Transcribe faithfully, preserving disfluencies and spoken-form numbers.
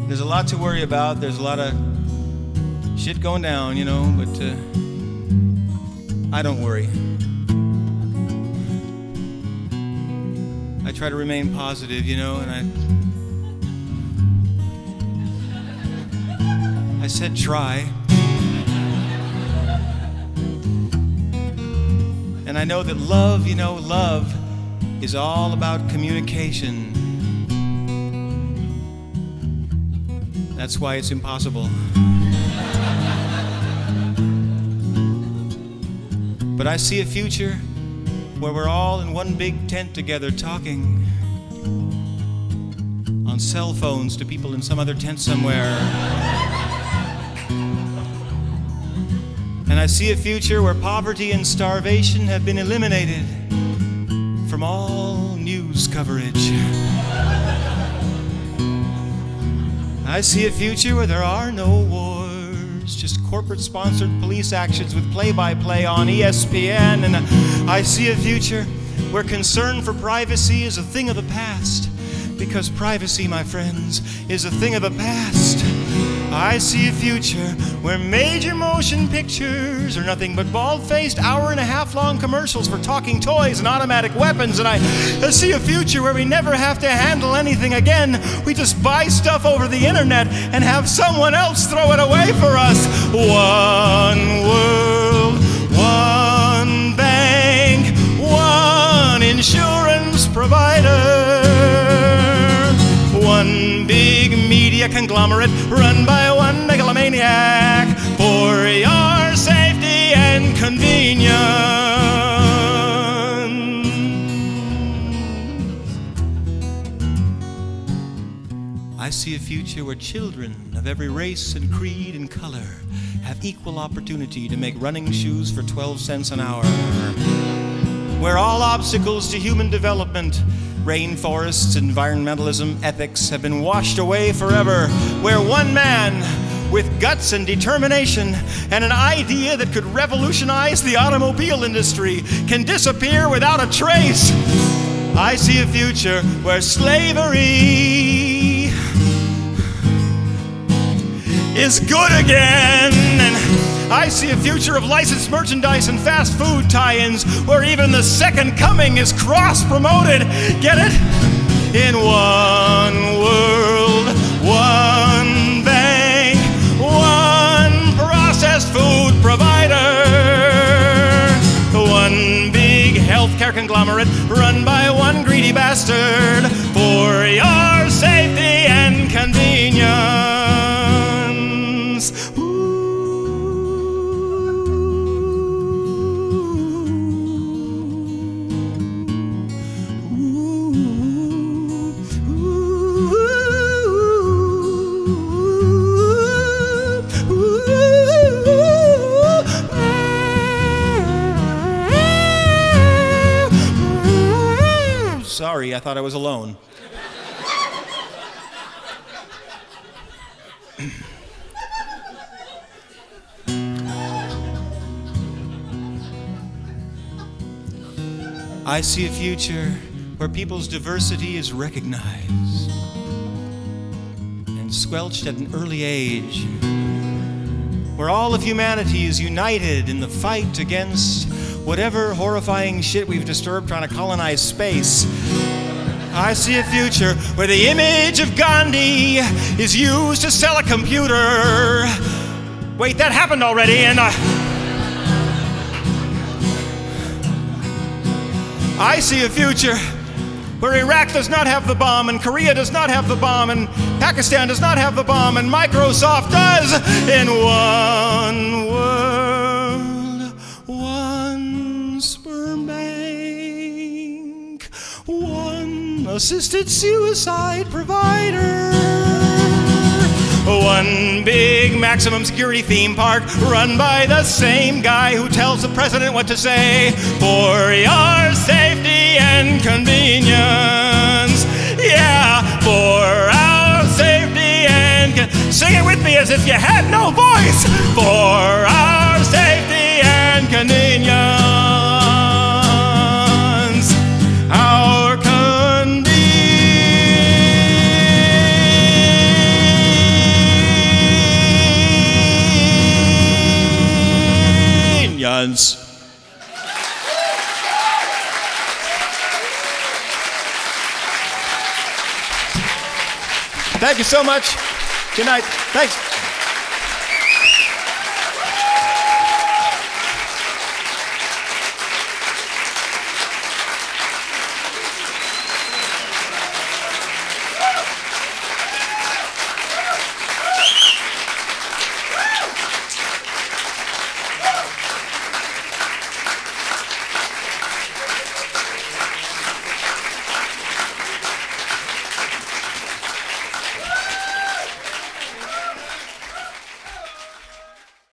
There's a lot to worry about. There's a lot of shit going down, you know, but uh, I don't worry. I try to remain positive, you know, and I I said try. And I know that love, you know, love is all about communication. That's why it's impossible. But I see a future where we're all in one big tent together talking on cell phones to people in some other tent somewhere. And I see a future where poverty and starvation have been eliminated from all news coverage. I see a future where there are no wars, just corporate-sponsored police actions with play-by-play on E S P N. And I see a future where concern for privacy is a thing of the past, because privacy, my friends, is a thing of the past. I see a future where major motion pictures are nothing but bald-faced hour-and-a-half-long commercials for talking toys and automatic weapons. And I see a future where we never have to handle anything again. We just buy stuff over the internet and have someone else throw it away for us. One world, one bank, one insurance provider, one big media conglomerate run by one megalomaniac for your safety and convenience. I see a future where children of every race and creed and color have equal opportunity to make running shoes for twelve cents an hour, where all obstacles to human development, rainforests, environmentalism, ethics have been washed away forever, where one man with guts and determination and an idea that could revolutionize the automobile industry can disappear without a trace. I see a future where slavery is good again, and I see a future of licensed merchandise and fast food tie-ins where even the second coming is cross-promoted. Get it? In one world, one bank, one processed food provider, one big healthcare conglomerate run by one greedy bastard for your safety and convenience. Sorry, I thought I was alone. I see a future where people's diversity is recognized and squelched at an early age, where all of humanity is united in the fight against whatever horrifying shit we've disturbed trying to colonize space. I see a future where the image of Gandhi is used to sell a computer. Wait, that happened already, and uh, I see a future where Iraq does not have the bomb, and Korea does not have the bomb, and Pakistan does not have the bomb, and Microsoft does. In one world, one sperm bank, one assisted suicide provider, one big maximum security theme park run by the same guy who tells the president what to say for your safety and convenience. Yeah, for our safety and con- sing it with me as if you had no voice. For our safety and convenience. Our convenience. guns. Thank you so much. Good night. Thanks.